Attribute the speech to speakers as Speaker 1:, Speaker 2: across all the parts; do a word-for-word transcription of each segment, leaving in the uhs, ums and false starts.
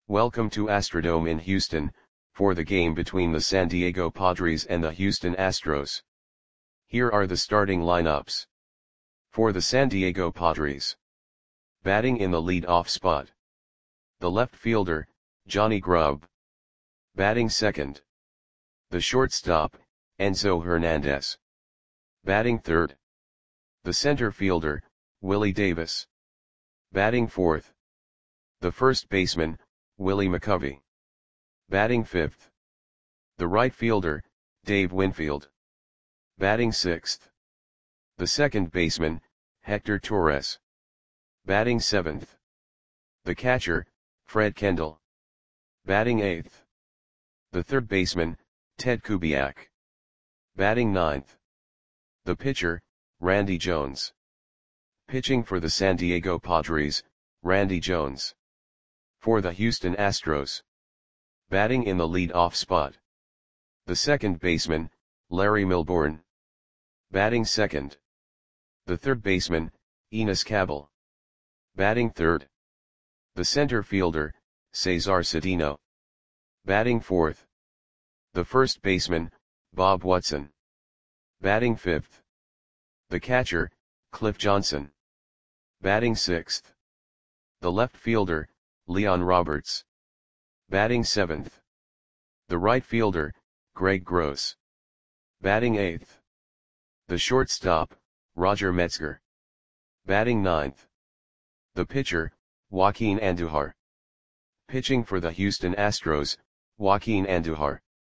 Speaker 1: Welcome to Astrodome in Houston, for the game between the San Diego Padres and the Houston Astros. Here are the starting lineups. For the San Diego Padres. Batting in the lead-off spot. The left fielder, Johnny Grubb. Batting second. The shortstop, Enzo Hernandez. Batting third. The center fielder, Willie Davis. Batting fourth. The first baseman, Willie McCovey. Batting fifth. The right fielder, Dave Winfield. Batting sixth. The second baseman, Hector Torres. Batting seventh. The catcher, Fred Kendall. Batting eighth. The third baseman, Ted Kubiak. Batting ninth. The pitcher, Randy Jones. Pitching for the San Diego Padres, Randy Jones. For the Houston Astros. Batting in the lead-off spot. The second baseman, Larry Milbourne. Batting second. The third baseman, Enos Cabell. Batting third. The center fielder, Cesar Cedeno. Batting fourth. The first baseman, Bob Watson. Batting fifth. The catcher, Cliff Johnson. Batting sixth. The left fielder, Leon Roberts. Batting seventh. The right fielder, Greg Gross. Batting eighth. The shortstop, Roger Metzger. Batting ninth. The pitcher, Joaquin Andujar. Pitching for the Houston Astros, Joaquin Andujar.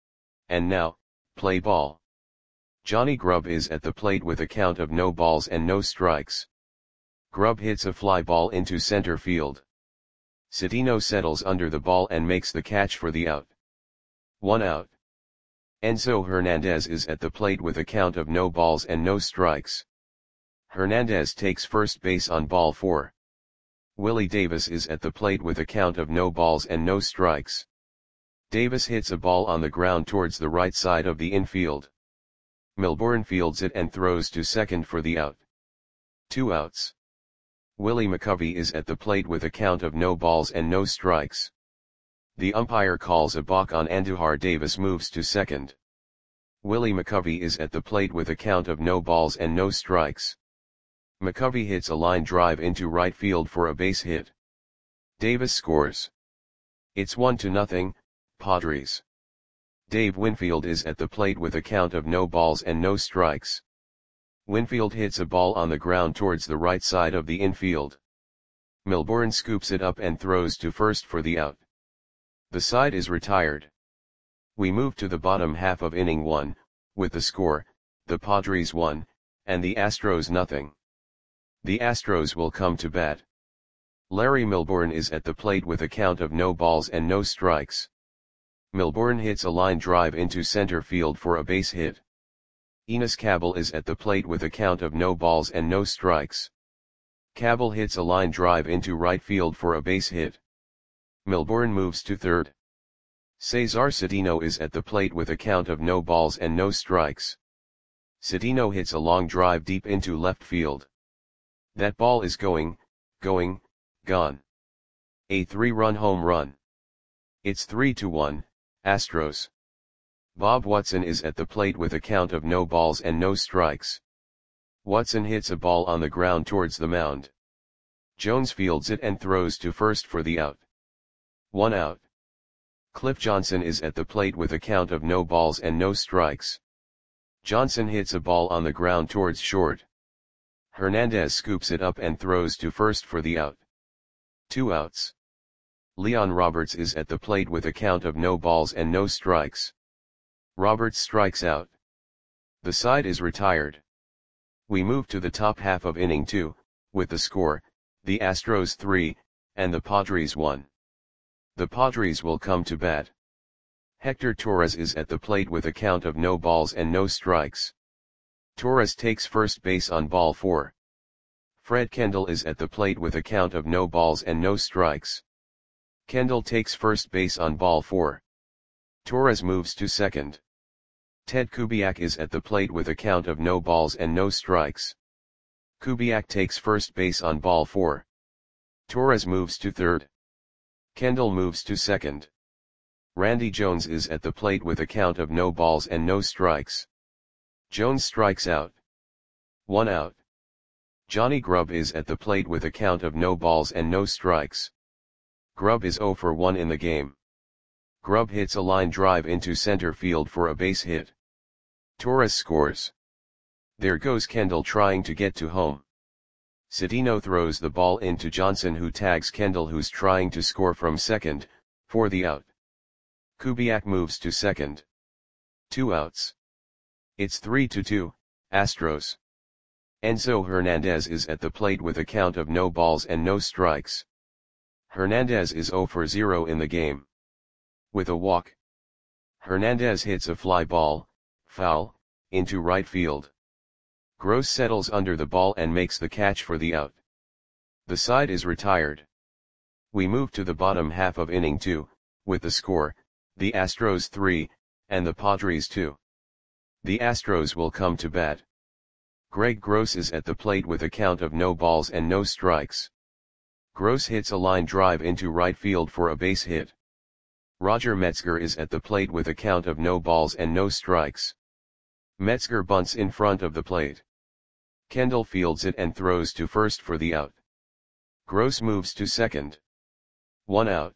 Speaker 1: And now, play ball. Johnny Grubb is at the plate with a count of no balls and no strikes. Grubb hits a fly ball into center field. Cedeno settles under the ball and makes the catch for the out. One out. Enzo Hernandez is at the plate with a count of no balls and no strikes. Hernandez takes first base on ball four. Willie Davis is at the plate with a count of no balls and no strikes. Davis hits a ball on the ground towards the right side of the infield. Milbourne fields it and throws to second for the out. Two outs. Willie McCovey is at the plate with a count of no balls and no strikes. The umpire calls a balk on Andujar. Davis moves to second. Willie McCovey is at the plate with a count of no balls and no strikes. McCovey hits a line drive into right field for a base hit. Davis scores. It's one to nothing, Padres. Dave Winfield is at the plate with a count of no balls and no strikes. Winfield hits a ball on the ground towards the right side of the infield. Milbourne scoops it up and throws to first for the out. The side is retired. We move to the bottom half of inning one, with the score, the Padres one, and the Astros nothing. The Astros will come to bat. Larry Milbourne is at the plate with a count of no balls and no strikes. Milbourne hits a line drive into center field for a base hit. Enos Cabell is at the plate with a count of no balls and no strikes. Cabell hits a line drive into right field for a base hit. Milbourne moves to third. Cesar Cedeno is at the plate with a count of no balls and no strikes. Cedeno hits a long drive deep into left field. That ball is going, going, gone. A three-run home run. It's three to one, Astros. Bob Watson is at the plate with a count of no balls and no strikes. Watson hits a ball on the ground towards the mound. Jones fields it and throws to first for the out. One out. Cliff Johnson is at the plate with a count of no balls and no strikes. Johnson hits a ball on the ground towards short. Hernandez scoops it up and throws to first for the out. Two outs. Leon Roberts is at the plate with a count of no balls and no strikes. Roberts strikes out. The side is retired. We move to the top half of inning two, with the score, the Astros three, and the Padres one. The Padres will come to bat. Hector Torres is at the plate with a count of no balls and no strikes. Torres takes first base on ball four. Fred Kendall is at the plate with a count of no balls and no strikes. Kendall takes first base on ball four. Torres moves to second. Ted Kubiak is at the plate with a count of no balls and no strikes. Kubiak takes first base on ball four. Torres moves to third. Kendall moves to second. Randy Jones is at the plate with a count of no balls and no strikes. Jones strikes out. One out. Johnny Grubb is at the plate with a count of no balls and no strikes. Grubb is zero for one in the game. Grubb hits a line drive into center field for a base hit. Torres scores. There goes Kendall trying to get to home. Cedeno throws the ball into Johnson, who tags Kendall, who's trying to score from second, for the out. Kubiak moves to second. Two outs. It's three to two, Astros. Enzo Hernandez is at the plate with a count of no balls and no strikes. Hernandez is zero for zero in the game. With a walk, Hernandez hits a fly ball, foul, into right field. Gross settles under the ball and makes the catch for the out. The side is retired. We move to the bottom half of inning two, with the score, the Astros three, and the Padres two. The Astros will come to bat. Greg Gross is at the plate with a count of no balls and no strikes. Gross hits a line drive into right field for a base hit. Roger Metzger is at the plate with a count of no balls and no strikes. Metzger bunts in front of the plate. Kendall fields it and throws to first for the out. Gross moves to second. One out.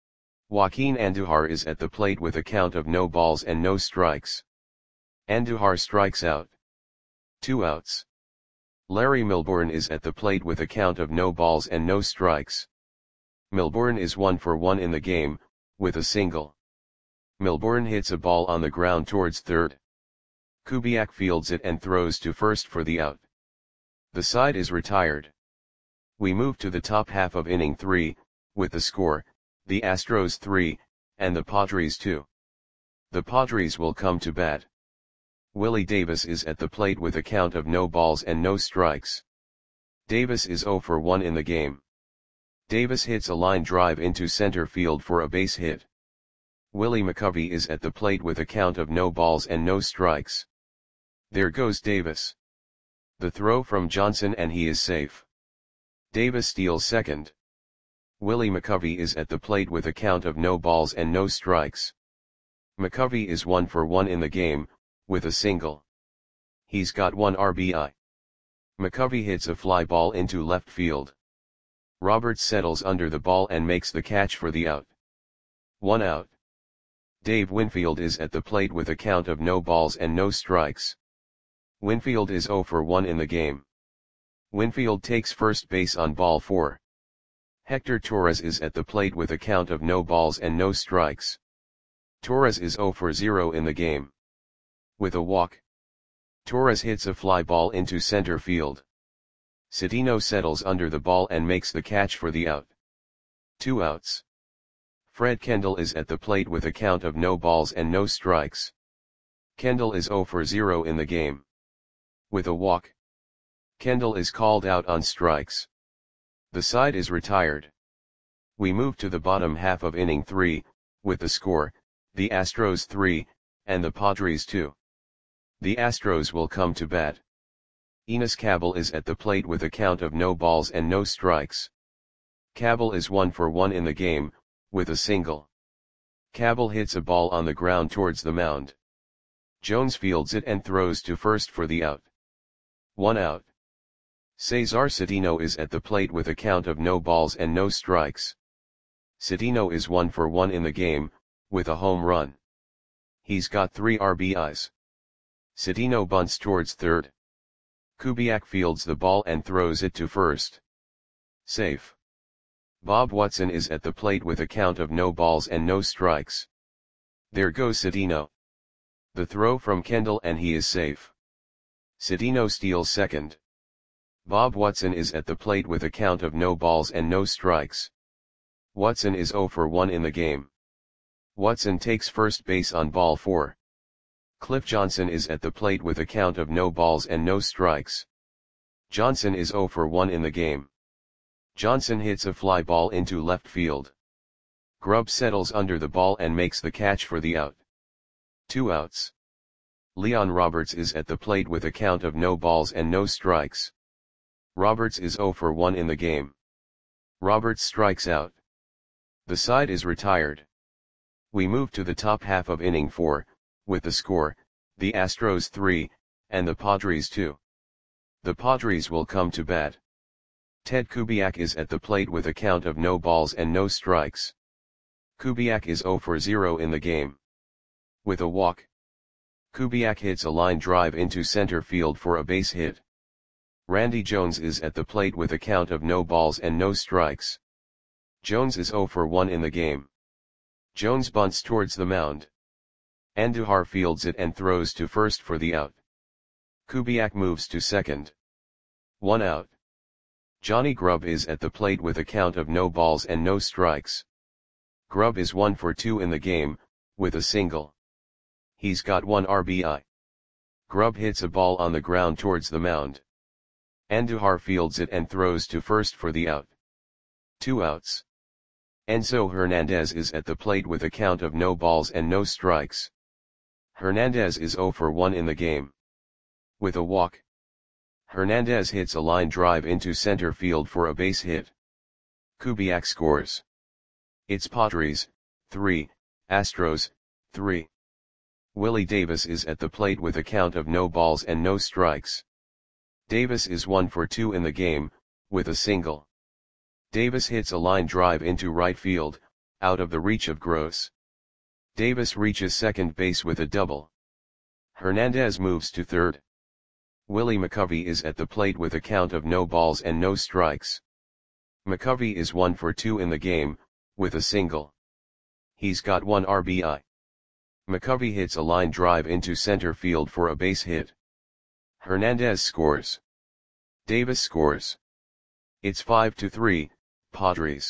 Speaker 1: Joaquin Andujar is at the plate with a count of no balls and no strikes. Andujar strikes out. Two outs. Larry Milbourne is at the plate with a count of no balls and no strikes. Milbourne is one for one in the game, with a single. Milbourne hits a ball on the ground towards third. Kubiak fields it and throws to first for the out. The side is retired. We move to the top half of inning three, with the score, the Astros three, and the Padres two. The Padres will come to bat. Willie Davis is at the plate with a count of no balls and no strikes. Davis is zero for one in the game. Davis hits a line drive into center field for a base hit. Willie McCovey is at the plate with a count of no balls and no strikes. There goes Davis. The throw from Johnson and he is safe. Davis steals second. Willie McCovey is at the plate with a count of no balls and no strikes. McCovey is one for one in the game, with a single. He's got one R B I. McCovey hits a fly ball into left field. Roberts settles under the ball and makes the catch for the out. One out. Dave Winfield is at the plate with a count of no balls and no strikes. Winfield is zero for one in the game. Winfield takes first base on ball four. Hector Torres is at the plate with a count of no balls and no strikes. Torres is zero for zero in the game. With a walk, Torres hits a fly ball into center field. Cedeno settles under the ball and makes the catch for the out. Two outs. Fred Kendall is at the plate with a count of no balls and no strikes. Kendall is zero for zero in the game. With a walk, Kendall is called out on strikes. The side is retired. We move to the bottom half of inning three, with the score, the Astros three, and the Padres two. The Astros will come to bat. Enos Cabell is at the plate with a count of no balls and no strikes. Cabell is one for one in the game, with a single. Cabell hits a ball on the ground towards the mound. Jones fields it and throws to first for the out. One out. Cesar Cedeno is at the plate with a count of no balls and no strikes. Cedeno is one for one in the game, with a home run. He's got three R B Is. Cedeno bunts towards third. Kubiak fields the ball and throws it to first. Safe. Bob Watson is at the plate with a count of no balls and no strikes. There goes Cedeno. The throw from Kendall and he is safe. Cedeno steals second. Bob Watson is at the plate with a count of no balls and no strikes. Watson is zero for one in the game. Watson takes first base on ball four. Cliff Johnson is at the plate with a count of no balls and no strikes. Johnson is zero for one in the game. Johnson hits a fly ball into left field. Grubb settles under the ball and makes the catch for the out. Two outs. Leon Roberts is at the plate with a count of no balls and no strikes. Roberts is zero for one in the game. Roberts strikes out. The side is retired. We move to the top half of inning four, with the score, the Astros three, and the Padres two. The Padres will come to bat. Ted Kubiak is at the plate with a count of no balls and no strikes. Kubiak is zero for zero in the game. With a walk, Kubiak hits a line drive into center field for a base hit. Randy Jones is at the plate with a count of no balls and no strikes. Jones is zero for one in the game. Jones bunts towards the mound. Andujar fields it and throws to first for the out. Kubiak moves to second. One out. Johnny Grubb is at the plate with a count of no balls and no strikes. Grubb is one for two in the game, with a single. He's got one R B I. Grubb hits a ball on the ground towards the mound. Andujar fields it and throws to first for the out. Two outs. Enzo Hernandez is at the plate with a count of no balls and no strikes. Hernandez is zero for one in the game. With a walk, Hernandez hits a line drive into center field for a base hit. Kubiak scores. It's Padres, three, Astros, three. Willie Davis is at the plate with a count of no balls and no strikes. Davis is one for two in the game, with a single. Davis hits a line drive into right field, out of the reach of Gross. Davis reaches second base with a double. Hernandez moves to third. Willie McCovey is at the plate with a count of no balls and no strikes. McCovey is one for two in the game, with a single. He's got one R B I. McCovey hits a line drive into center field for a base hit. Hernandez scores. Davis scores. It's five to three, Padres.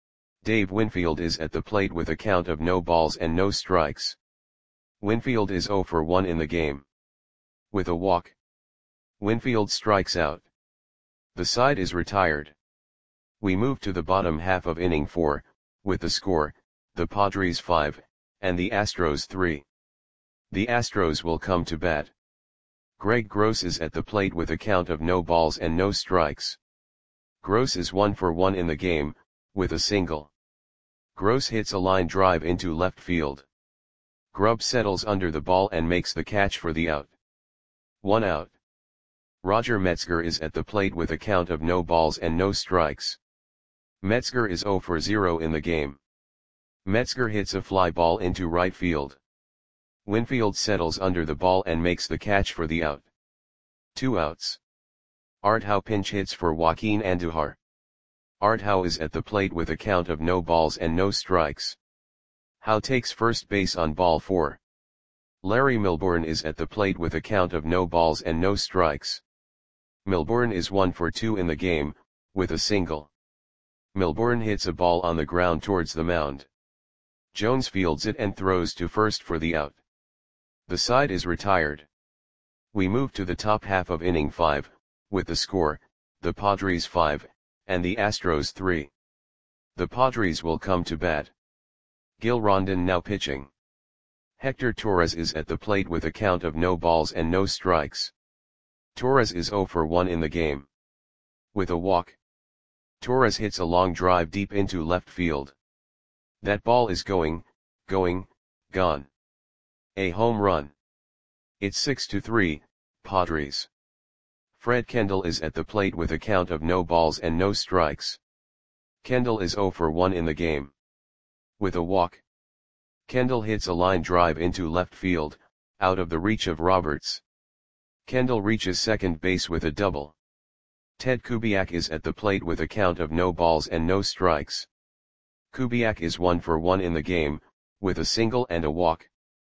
Speaker 1: Dave Winfield is at the plate with a count of no balls and no strikes. Winfield is zero for one in the game. With a walk, Winfield strikes out. The side is retired. We move to the bottom half of inning four, with the score, the Padres five, and the Astros three. The Astros will come to bat. Greg Gross is at the plate with a count of no balls and no strikes. Gross is one for one in the game, with a single. Gross hits a line drive into left field. Grubb settles under the ball and makes the catch for the out. One out. Roger Metzger is at the plate with a count of no balls and no strikes. Metzger is zero for zero in the game. Metzger hits a fly ball into right field. Winfield settles under the ball and makes the catch for the out. Two outs. Art Howe pinch hits for Joaquin Andujar. Art Howe is at the plate with a count of no balls and no strikes. Howe takes first base on ball four. Larry Milbourne is at the plate with a count of no balls and no strikes. Milbourne is one for two in the game, with a single. Milbourne hits a ball on the ground towards the mound. Jones fields it and throws to first for the out. The side is retired. We move to the top half of inning five, with the score, the Padres five, and the Astros three. The Padres will come to bat. Gil Rondon now pitching. Hector Torres is at the plate with a count of no balls and no strikes. Torres is zero for one in the game. With a walk, Torres hits a long drive deep into left field. That ball is going, going, gone. A home run. It's six to three, Padres. Fred Kendall is at the plate with a count of no balls and no strikes. Kendall is zero for one in the game. With a walk, Kendall hits a line drive into left field, out of the reach of Roberts. Kendall reaches second base with a double. Ted Kubiak is at the plate with a count of no balls and no strikes. Kubiak is one for one in the game, with a single and a walk.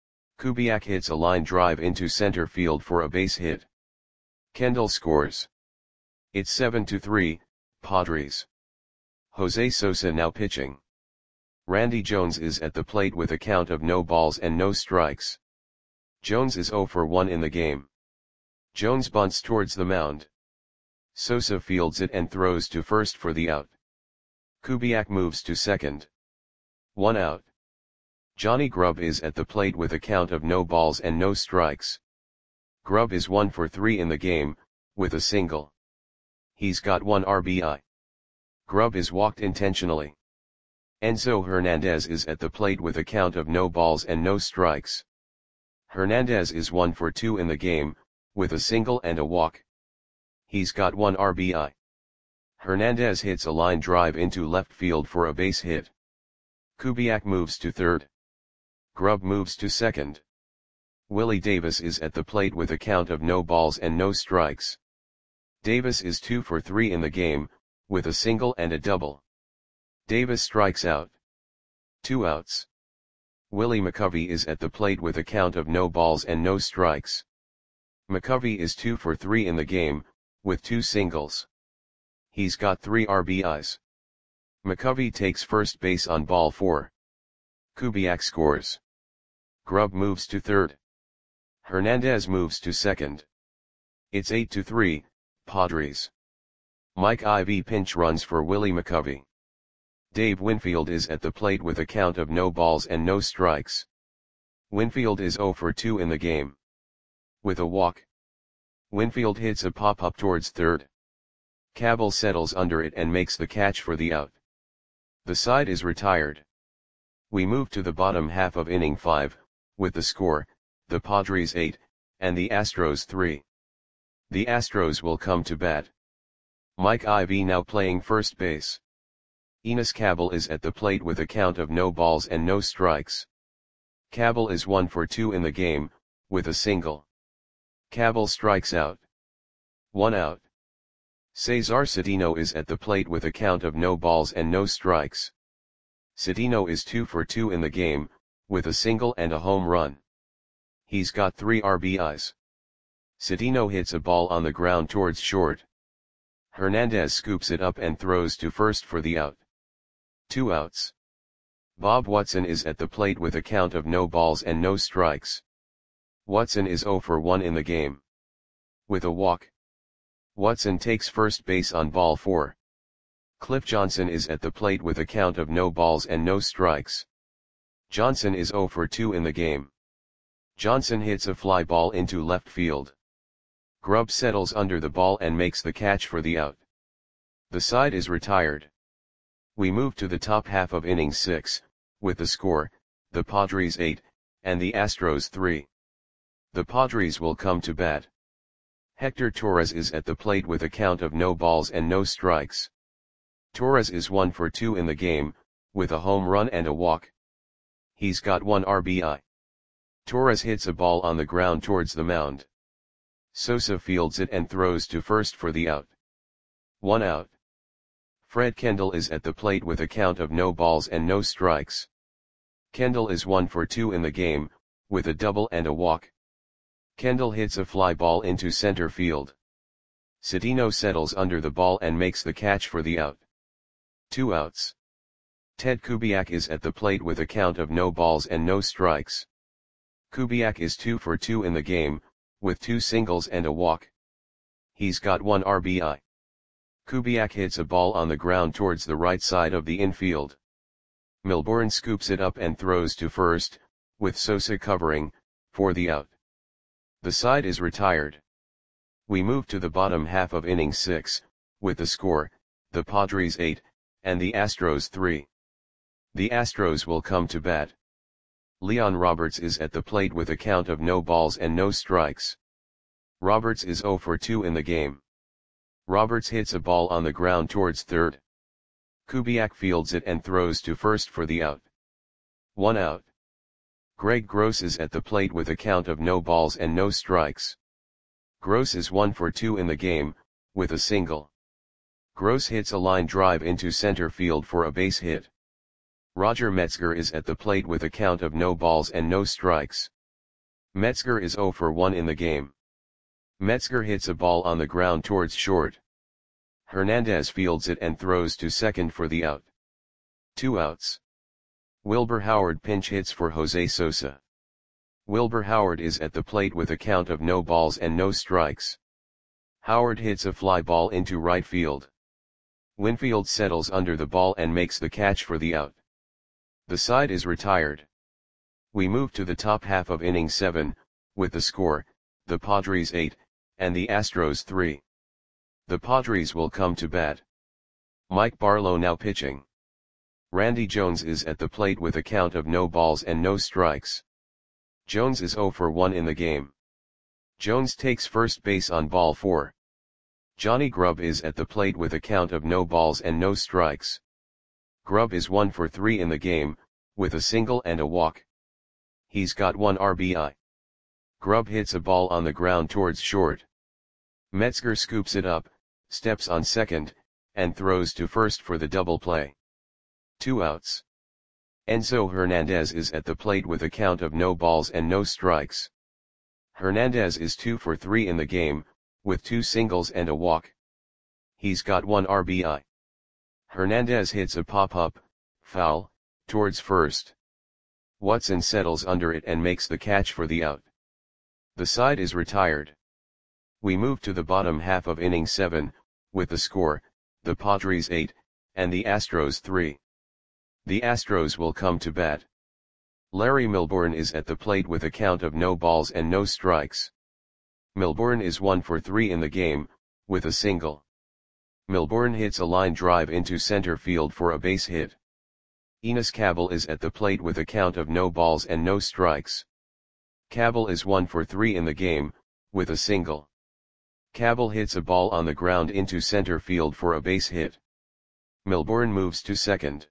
Speaker 1: Kubiak hits a line drive into center field for a base hit. Kendall scores. It's seven to three, Padres. Jose Sosa now pitching. Randy Jones is at the plate with a count of no balls and no strikes. Jones is zero for one in the game. Jones bunts towards the mound. Sosa fields it and throws to first for the out. Kubiak moves to second. One out. Johnny Grubb is at the plate with a count of no balls and no strikes. Grubb is one for three in the game, with a single. He's got one R B I. Grubb is walked intentionally. Enzo Hernandez is at the plate with a count of no balls and no strikes. Hernandez is one for two in the game, with a single and a walk. He's got one R B I. Hernandez hits a line drive into left field for a base hit. Kubiak moves to third. Grubb moves to second. Willie Davis is at the plate with a count of no balls and no strikes. Davis is two for three in the game, with a single and a double. Davis strikes out. Two outs. Willie McCovey is at the plate with a count of no balls and no strikes. McCovey is two for three in the game, with two singles. He's got three R B Is. McCovey takes first base on ball four. Kubiak scores. Grubb moves to third. Hernandez moves to second. It's eight to three, Padres. Mike Ivy pinch runs for Willie McCovey. Dave Winfield is at the plate with a count of no balls and no strikes. Winfield is zero for two in the game. With a walk. Winfield hits a pop-up towards third. Cabell settles under it and makes the catch for the out. The side is retired. We move to the bottom half of inning five, with the score, the Padres eight, and the Astros three. The Astros will come to bat. Mike Ivy now playing first base. Enos Cabell is at the plate with a count of no balls and no strikes. Cabell is one for two in the game, with a single. Cabell strikes out. One out. Cesar Cedeno is at the plate with a count of no balls and no strikes. Cedeno is two for two in the game, with a single and a home run. He's got three R B Is. Cedeno hits a ball on the ground towards short. Hernandez scoops it up and throws to first for the out. Two outs. Bob Watson is at the plate with a count of no balls and no strikes. Watson is zero for one in the game. With a walk. Watson takes first base on ball four. Cliff Johnson is at the plate with a count of no balls and no strikes. Johnson is zero for two in the game. Johnson hits a fly ball into left field. Grubb settles under the ball and makes the catch for the out. The side is retired. We move to the top half of inning six, with the score, the Padres eight, and the Astros three. The Padres will come to bat. Hector Torres is at the plate with a count of no balls and no strikes. Torres is one for two in the game, with a home run and a walk. He's got one R B I. Torres hits a ball on the ground towards the mound. Sosa fields it and throws to first for the out. One out. Fred Kendall is at the plate with a count of no balls and no strikes. Kendall is one for two in the game, with a double and a walk. Kendall hits a fly ball into center field. Cedeno settles under the ball and makes the catch for the out. Two outs. Ted Kubiak is at the plate with a count of no balls and no strikes. Kubiak is two for two in the game, with two singles and a walk. He's got one R B I. Kubiak hits a ball on the ground towards the right side of the infield. Milbourne scoops it up and throws to first, with Sosa covering, for the out. The side is retired. We move to the bottom half of inning six, with the score, the Padres eight, and the Astros three. The Astros will come to bat. Leon Roberts is at the plate with a count of no balls and no strikes. Roberts is zero for two in the game. Roberts hits a ball on the ground towards third. Kubiak fields it and throws to first for the out. One out. Greg Gross is at the plate with a count of no balls and no strikes. Gross is one for two in the game, with a single. Gross hits a line drive into center field for a base hit. Roger Metzger is at the plate with a count of no balls and no strikes. Metzger is zero for one in the game. Metzger hits a ball on the ground towards short. Hernandez fields it and throws to second for the out. Two outs. Wilbur Howard pinch hits for Jose Sosa. Wilbur Howard is at the plate with a count of no balls and no strikes. Howard hits a fly ball into right field. Winfield settles under the ball and makes the catch for the out. The side is retired. We move to the top half of inning seven, with the score, the Padres eight, and the Astros three. The Padres will come to bat. Mike Barlow now pitching. Randy Jones is at the plate with a count of no balls and no strikes. Jones is zero for one in the game. Jones takes first base on ball four. Johnny Grubb is at the plate with a count of no balls and no strikes. Grubb is one for three in the game, with a single and a walk. He's got one R B I. Grubb hits a ball on the ground towards short. Metzger scoops it up, steps on second, and throws to first for the double play. Two outs. Enzo Hernandez is at the plate with a count of no balls and no strikes. Hernandez is two for three in the game, with two singles and a walk. He's got one R B I. Hernandez hits a pop-up, foul, towards first. Watson settles under it and makes the catch for the out. The side is retired. We move to the bottom half of inning seven, with the score, the Padres eight, and the Astros three. The Astros will come to bat. Larry Milbourne is at the plate with a count of no balls and no strikes. Milbourne is one for three in the game, with a single. Milbourne hits a line drive into center field for a base hit. Enos Cabell is at the plate with a count of no balls and no strikes. Cabell is one for three in the game, with a single. Cabell hits a ball on the ground into center field for a base hit. Milbourne moves to second.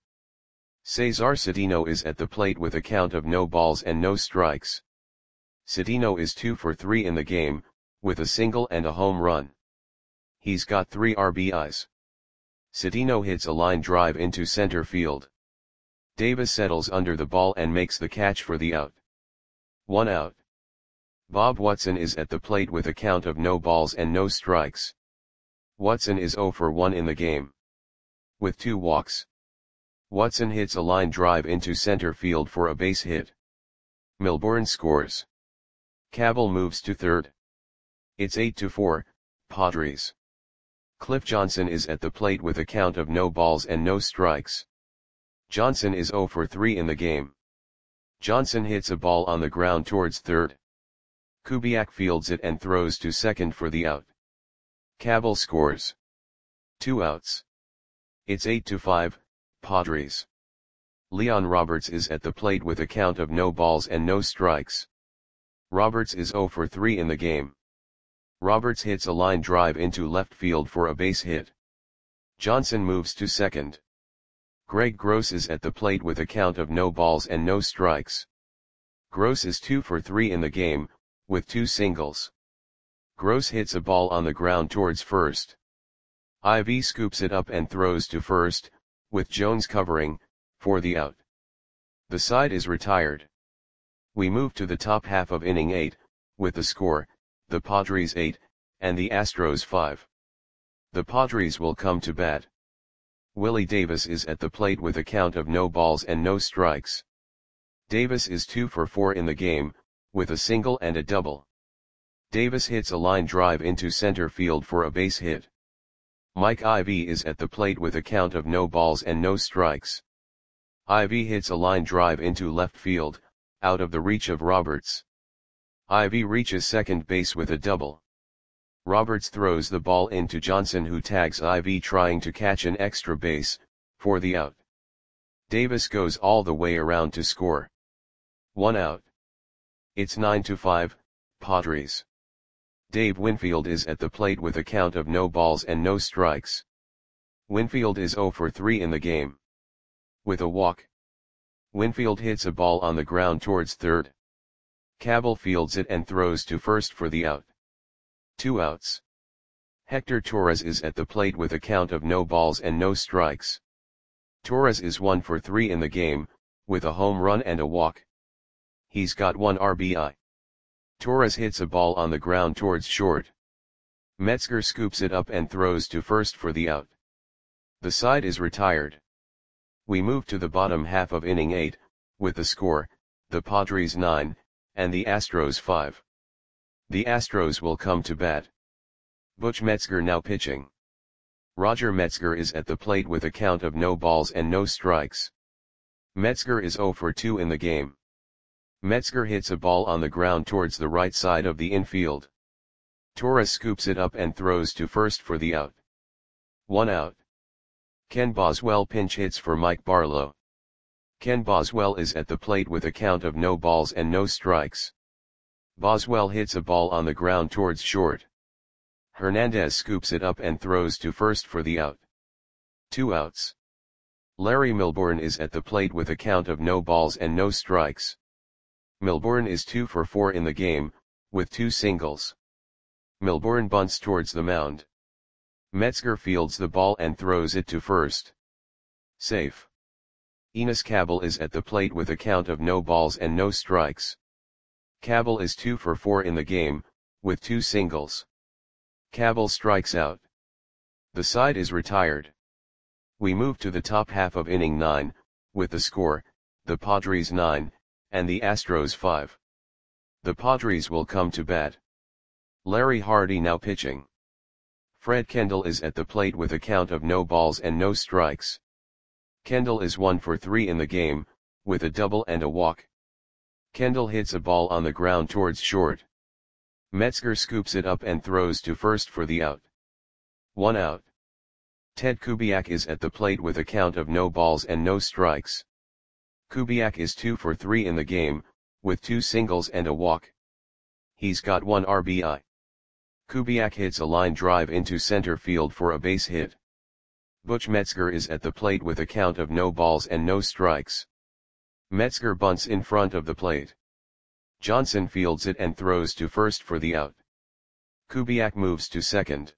Speaker 1: Cesar Cedeno is at the plate with a count of no balls and no strikes. Cedeno is two for three in the game, with a single and a home run. He's got three R B Is. Cedeno hits a line drive into center field. Davis settles under the ball and makes the catch for the out. One out. Bob Watson is at the plate with a count of no balls and no strikes. Watson is zero for one in the game. With two walks. Watson hits a line drive into center field for a base hit. Milbourne scores. Cabell moves to third. It's eight to four, Padres. Cliff Johnson is at the plate with a count of no balls and no strikes. Johnson is zero for three in the game. Johnson hits a ball on the ground towards third. Kubiak fields it and throws to second for the out. Cabell scores. Two outs. It's eight to five, Padres. Leon Roberts is at the plate with a count of no balls and no strikes. Roberts is zero for three in the game. Roberts hits a line drive into left field for a base hit. Johnson moves to second. Greg Gross is at the plate with a count of no balls and no strikes. Gross is two for three in the game, with two singles. Gross hits a ball on the ground towards first. Ivy scoops it up and throws to first, with Jones covering, for the out. The side is retired. We move to the top half of inning eight, with the score, the Padres eight, and the Astros five. The Padres will come to bat. Willie Davis is at the plate with a count of no balls and no strikes. Davis is two for four in the game, with a single and a double. Davis hits a line drive into center field for a base hit. Mike Ivy is at the plate with a count of no balls and no strikes. Ivy hits a line drive into left field, out of the reach of Roberts. Ivy reaches second base with a double. Roberts throws the ball into Johnson, who tags Ivy trying to catch an extra base, for the out. Davis goes all the way around to score. One out. It's nine to five, Padres. Dave Winfield is at the plate with a count of no balls and no strikes. Winfield is zero for three in the game. With a walk. Winfield hits a ball on the ground towards third. Cabell fields it and throws to first for the out. Two outs. Hector Torres is at the plate with a count of no balls and no strikes. Torres is one for three in the game, with a home run and a walk. He's got one R B I. Torres hits a ball on the ground towards short. Metzger scoops it up and throws to first for the out. The side is retired. We move to the bottom half of inning eight, with the score, the Padres nine, and the Astros five. The Astros will come to bat. Butch Metzger now pitching. Roger Metzger is at the plate with a count of no balls and no strikes. Metzger is zero for two in the game. Metzger hits a ball on the ground towards the right side of the infield. Torres scoops it up and throws to first for the out. One out. Ken Boswell pinch hits for Mike Barlow. Ken Boswell is at the plate with a count of no balls and no strikes. Boswell hits a ball on the ground towards short. Hernandez scoops it up and throws to first for the out. Two outs. Larry Milbourne is at the plate with a count of no balls and no strikes. Milbourne is two for four in the game, with two singles. Milbourne bunts towards the mound. Metzger fields the ball and throws it to first. Safe. Enos Cabell is at the plate with a count of no balls and no strikes. Cabell is two for four in the game, with two singles. Cabell strikes out. The side is retired. We move to the top half of inning nine, with the score, the Padres nine, and the Astros five. The Padres will come to bat. Larry Hardy now pitching. Fred Kendall is at the plate with a count of no balls and no strikes. Kendall is one for three in the game, with a double and a walk. Kendall hits a ball on the ground towards short. Metzger scoops it up and throws to first for the out. One out. Ted Kubiak is at the plate with a count of no balls and no strikes. Kubiak is two for three in the game, with two singles and a walk. He's got one R B I. Kubiak hits a line drive into center field for a base hit. Butch Metzger is at the plate with a count of no balls and no strikes. Metzger bunts in front of the plate. Johnson fields it and throws to first for the out. Kubiak moves to second.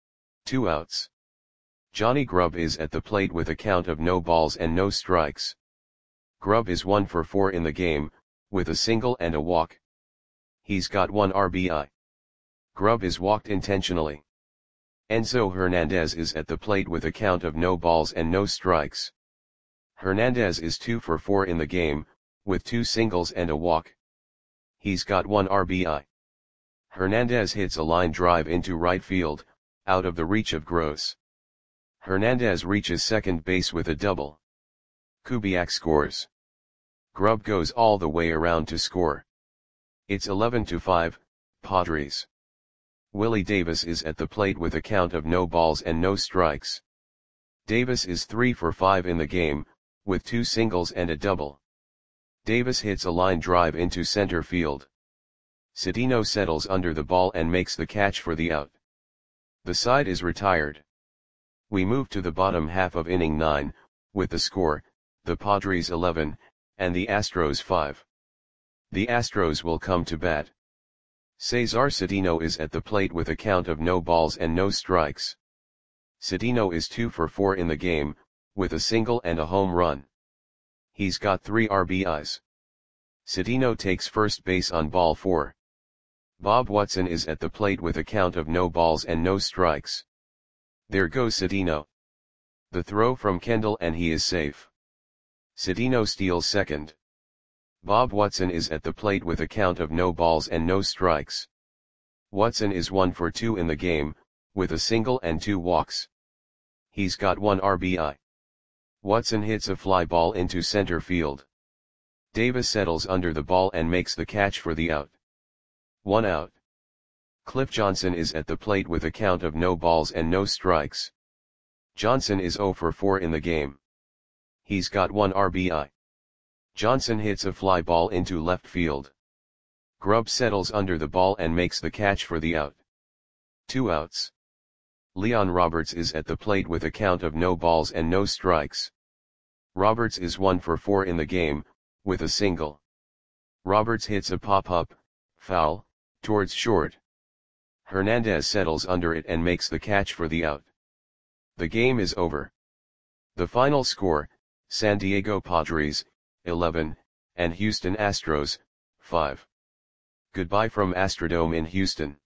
Speaker 1: Two outs. Johnny Grubb is at the plate with a count of no balls and no strikes. Grubb is one for four in the game, with a single and a walk. He's got one R B I. Grubb is walked intentionally. Enzo Hernandez is at the plate with a count of no balls and no strikes. Hernandez is two for four in the game, with two singles and a walk. He's got one R B I. Hernandez hits a line drive into right field, out of the reach of Gross. Hernandez reaches second base with a double. Kubiak scores. Grubb goes all the way around to score. It's eleven to five, Padres. Willie Davis is at the plate with a count of no balls and no strikes. Davis is three for five in the game, with two singles and a double. Davis hits a line drive into center field. Cedeno settles under the ball and makes the catch for the out. The side is retired. We move to the bottom half of inning nine, with the score, the Padres eleven, and the Astros five. The Astros will come to bat. Cesar Cedeno is at the plate with a count of no balls and no strikes. Cedeno is two for four in the game, with a single and a home run. He's got three R B Is. Cedeno takes first base on ball four. Bob Watson is at the plate with a count of no balls and no strikes. There goes Cedeno. The throw from Kendall and he is safe. Cedeno steals second. Bob Watson is at the plate with a count of no balls and no strikes. Watson is one for two in the game, with a single and two walks. He's got one R B I. Watson hits a fly ball into center field. Davis settles under the ball and makes the catch for the out. One out. Cliff Johnson is at the plate with a count of no balls and no strikes. Johnson is zero for four in the game. He's got one R B I. Johnson hits a fly ball into left field. Grubb settles under the ball and makes the catch for the out. Two outs. Leon Roberts is at the plate with a count of no balls and no strikes. Roberts is one for four in the game, with a single. Roberts hits a pop-up, foul, towards short. Hernandez settles under it and makes the catch for the out. The game is over. The final score, San Diego Padres, eleven, and Houston Astros, five. Goodbye from Astrodome in Houston.